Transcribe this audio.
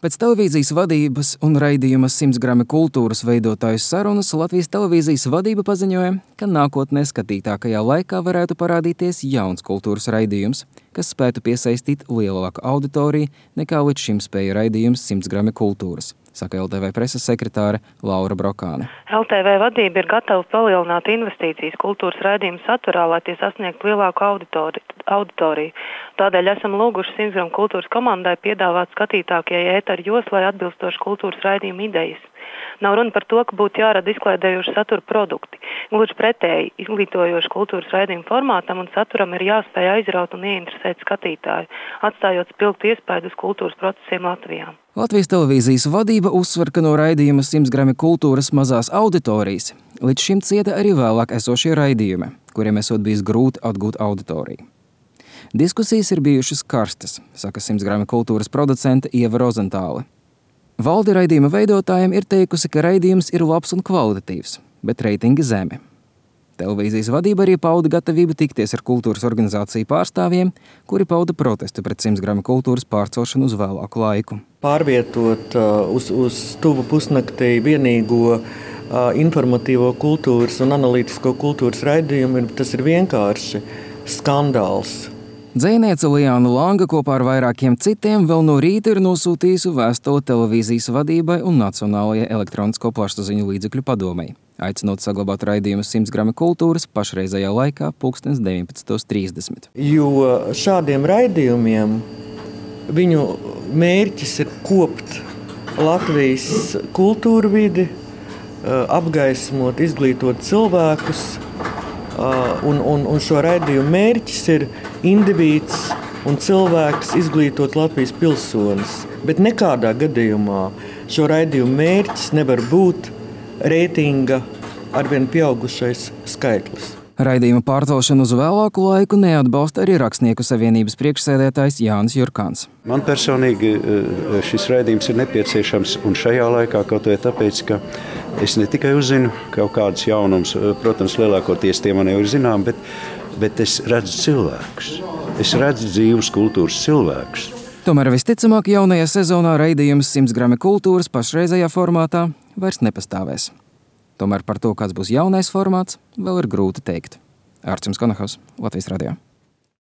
Pēc televīzijas vadības un raidījuma 100 grami kultūras veidotāju sarunas Latvijas televīzijas vadība paziņoja, ka nākotnē skatītākajā laikā varētu parādīties jauns kultūras raidījums, kas spētu piesaistīt lielāku auditoriju nekā līdz šim spēja raidījums 100 grami kultūras, saka LTV preses sekretāre Laura Brokāne. LTV vadība ir gatava palielināt investīcijas kultūras raidījumu saturā, lai tie sasniegtu lielāku auditoriju. Tādēļ esam lūguši 100 gramu kultūras komandai piedāvāt skatītākajai ēteru joslai atbilstoši kultūras raidījumu idejas. Nav runa par to, ka būtu jārada izklaidējoši satura produkti. Gluži pretēji, izglītojoši kultūras raidījumu formātam un saturam ir jāspēj aizraut un ieinteresēt skatītāju, atstājot spilgtu iespaidu uz kultūras procesiem Latvijā. Latvijas televīzijas vadība uzsver, ka no raidījuma 100 grami kultūras mazās auditorijas līdz šim cieta arī vēlāk esošie raidījumi, kuriem esot bijis grūti atgūt auditoriju. Diskusijas ir bijušas karstas, saka 100 grami kultūras producente Ieva Rozentāle. Valde raidījuma veidotājiem ir teikusi, ka raidījums ir labs un kvalitatīvs, bet reitingi zemi. Televīzijas vadība arī pauda gatavību tikties ar kultūras organizāciju pārstāvjiem, kuri pauda protestu pret 100 grami kultūras pārcelšanu uz vēlāku laiku. Pārvietot uz tuvu pusnaktī vienīgo informatīvo kultūras un analītisko kultūras raidījumu, tas ir vienkārši skandāls. Dzejniece Liāna Langa kopā ar vairākiem citiem vēl no rīta ir nosūtījusi vēstuli televīzijas vadībai un Nacionālajai elektronisko plašsaziņu līdzekļu padomei, aicinot saglabāt raidījumu 100 grami kultūras pašreizējā laikā 19:30. Jo šādiem raidījumiem viņu mērķis ir kopt Latvijas kultūru vidi, apgaismot, izglītot cilvēkus. Un šo raidījumu mērķis ir indivīds un cilvēks izglītot Latvijas pilsonis. Bet nekādā gadījumā šo raidījumu mērķis nevar būt reitinga arvien pieaugušais skaitlis. Raidījuma pārcelšanu uz vēlāku laiku neatbalsta arī Rakstnieku savienības priekšsēdētājs Jānis Jurkāns. Man personīgi šis raidījums ir nepieciešams un šajā laikā kaut vai tāpēc, ka es ne tikai uzzinu kaut kādus jaunumus, protams, lielākoties tie man jau ir zinām, bet es redzu cilvēkus. Es redzu dzīvus kultūras cilvēkus. Tomēr visticamāk jaunajā sezonā raidījums 100 grami kultūras pašreizējā formātā vairs nepastāvēs. Tomēr par to, kāds būs jaunais formāts, vēl ir grūti teikt. Ārčuns Konahaus, Latvijas radio.